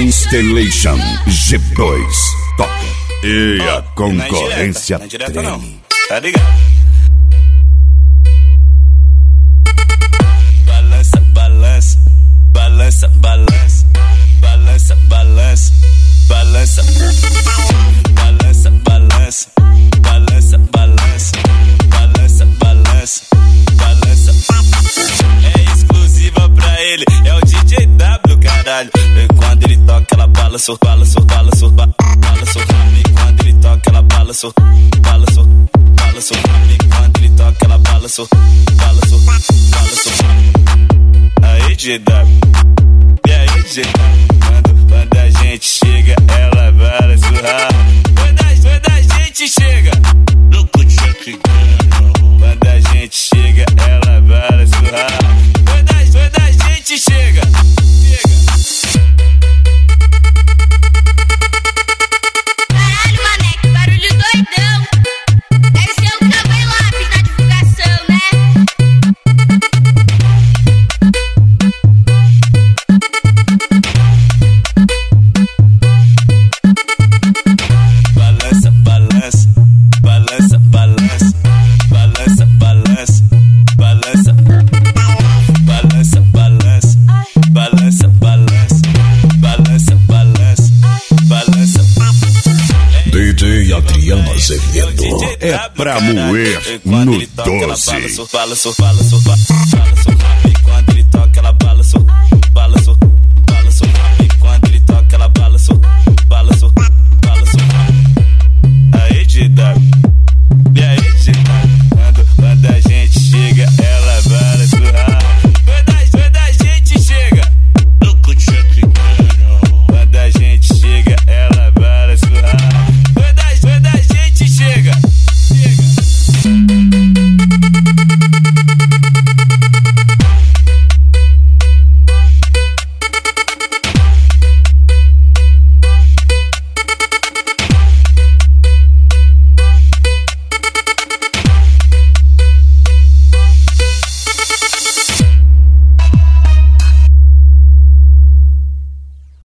Constellation G2 toca e a concorrência treme. Tá ligado? Balança, balança, balança, balança, balança, balança, balança, balança, balança, balança, balança, balança, balança, balança. É exclusiva pra ele, é o DJ W, caralho. Quando ele toca ela balança, balança, balança, balança. Quando ele toca ela balança, balança, balança. Quando ele toca ela balança, balança, balança. Aí GW, e aí GW, quando a gente chega ela balança o rabo. Quando a gente chega, louco de quando a gente chega ela balança o rabo. Quando a gente chega. Caralho, mané, que barulho doidão. Deve ser o Cambay Lápis na divulgação, né? Balança, balança, balança, balança, balança, balança, balança, balança, balança, balança, balança, balança, balança, balança. DJ Adriano Azevedo é pra moer no 12. Balança, balança, balança, balança.